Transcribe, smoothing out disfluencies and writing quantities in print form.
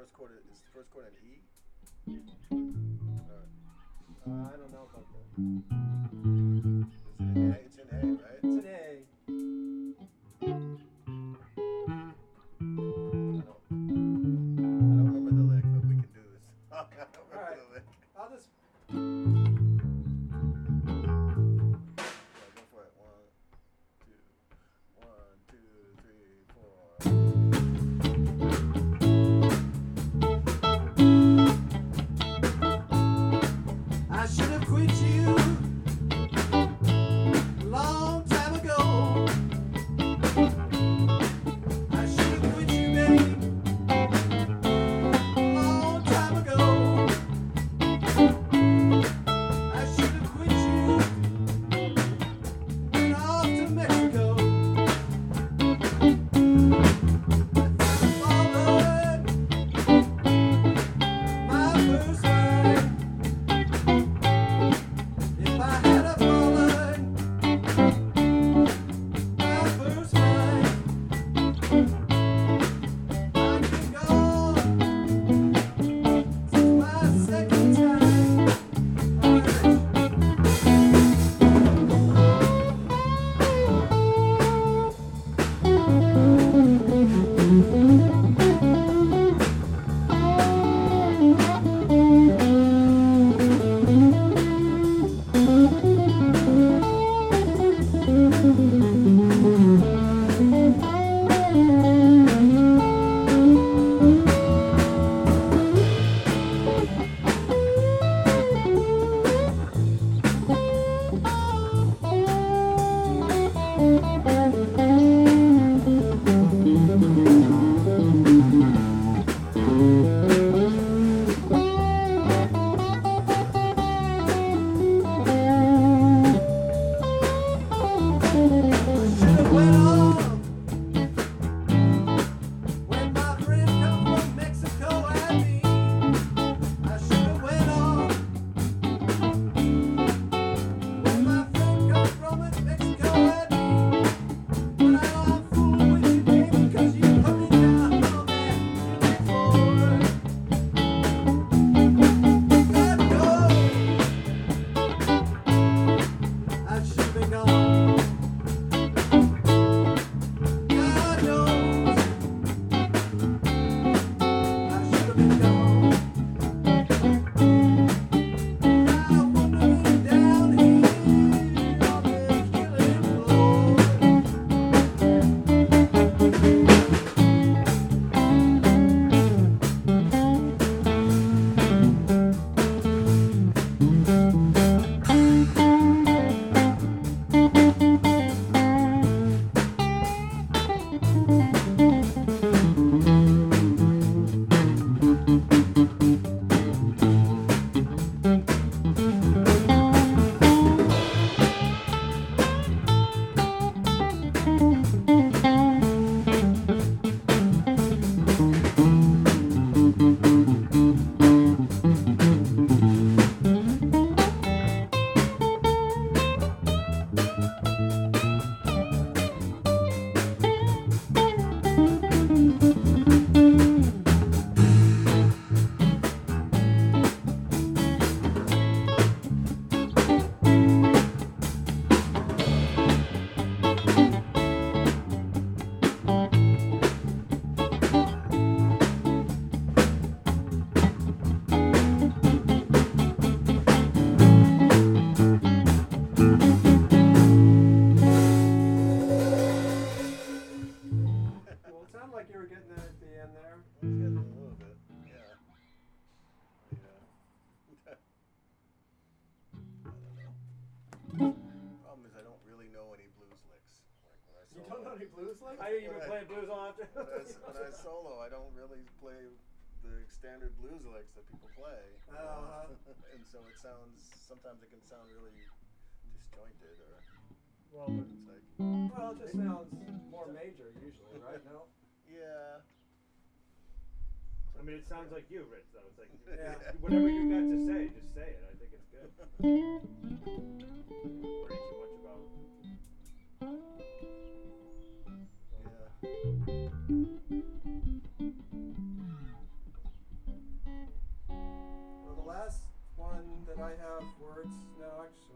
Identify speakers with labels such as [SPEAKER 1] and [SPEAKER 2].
[SPEAKER 1] the first chord an E?
[SPEAKER 2] I don't know about that.
[SPEAKER 1] Is it an A? It's an A, right?
[SPEAKER 2] It's an A.
[SPEAKER 1] I don't remember the lick, but we can do this. I don't remember
[SPEAKER 2] Alright.
[SPEAKER 1] the lick.
[SPEAKER 2] I'll just.
[SPEAKER 1] Yeah, go for it. 1, 2, 1, 2, 3, 4.
[SPEAKER 2] I should have quit you long time ago. I should have quit you, babe, long time ago. I should have quit you, went off to Mexico. Followed my first wife. If I had a fallen my first wife, I'd be gone since my second time. Should've went on when my friend come from Mexico and me. I should've went on when my friend come from Mexico and me. But I'm fooling with you, baby, 'cause you put me down on that floor. Let go. I should've been gone. God knows I should have been gone. Now wandering down here on the killing floor. Well, it sounded like you were getting that at the end there.
[SPEAKER 1] I was getting a little bit. Yeah. I don't know. Problem is I don't really know any blues licks. Like when I
[SPEAKER 2] You
[SPEAKER 1] solo.
[SPEAKER 2] don't know any blues like?
[SPEAKER 1] When
[SPEAKER 2] I even
[SPEAKER 1] I-
[SPEAKER 2] play blues on after.
[SPEAKER 1] When I solo, I don't really play the standard blues licks that people play. And so it sounds, sometimes it can sound really disjointed or
[SPEAKER 2] Well, but,
[SPEAKER 1] it's like,
[SPEAKER 2] well, it just sounds more major usually, right? No?
[SPEAKER 1] yeah.
[SPEAKER 3] I mean, it sounds like you, Rich, though. It's like,
[SPEAKER 2] Yeah.
[SPEAKER 3] whatever you got to say, just say it. I think it's good. Worry too much about.
[SPEAKER 1] Yeah.
[SPEAKER 2] enough words now, actually.